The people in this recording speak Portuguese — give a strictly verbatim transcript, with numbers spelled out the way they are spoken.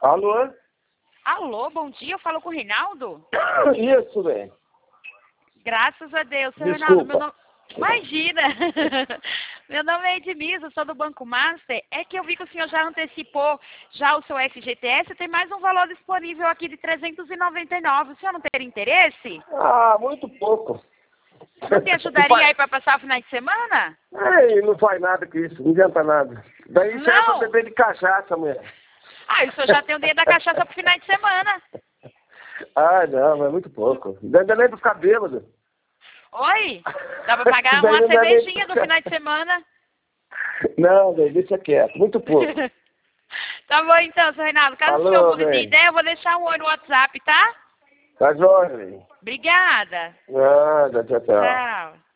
Alô? Alô, bom dia, eu falo com o Reinaldo? Isso, velho. Graças a Deus, seu Desculpa. Reinaldo, meu nome... Imagina! Meu nome é Edmisa, sou do Banco Master. É que eu vi que o senhor já antecipou já o seu F G T S, tem mais um valor disponível aqui de trezentos e noventa e nove. O senhor não teria interesse? Ah, muito pouco. Não te ajudaria aí para passar o final de semana? Ei, não faz nada com isso, não adianta nada. Daí isso aí é pra Não! beber de cachaça, mulher. Ah, o senhor já tem o dinheiro da cachaça pro final de semana. Ah, não, mas é muito pouco. Ainda nem pra ficar bêbado. Oi? Dá pra pagar Isso daí uma não dá nem cervejinha pra- no final de semana? Não, velho, deixa quieto, muito pouco. Tá bom então, seu Reinaldo. Caso Alô, o senhor mude de velho. ideia, eu vou deixar um oi no WhatsApp, tá? Tá jóia, velho. Obrigada. Nada, tchau, tchau. Tchau.